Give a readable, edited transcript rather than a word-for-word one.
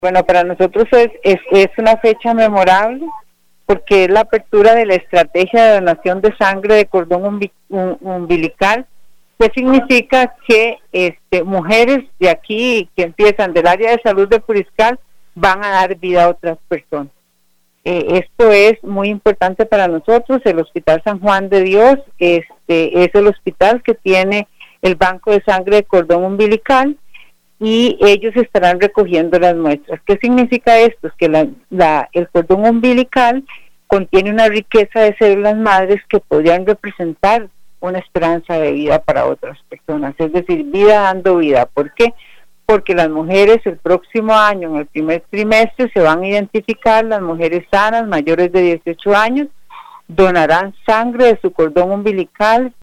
Bueno, para nosotros es una fecha memorable porque es la apertura de la estrategia de donación de sangre de cordón umbilical, que significa que mujeres de aquí que empiezan del área de salud de Puriscal van a dar vida a otras personas. Esto es muy importante para nosotros. El Hospital San Juan de Dios es el hospital que tiene el banco de sangre de cordón umbilical y ellos estarán recogiendo las muestras. ¿Qué significa esto? Es que el cordón umbilical contiene una riqueza de células madres que podrían representar una esperanza de vida para otras personas, es decir, vida dando vida. ¿Por qué? Porque las mujeres el próximo año, en el primer trimestre, se van a identificar, las mujeres sanas, mayores de 18 años, donarán sangre de su cordón umbilical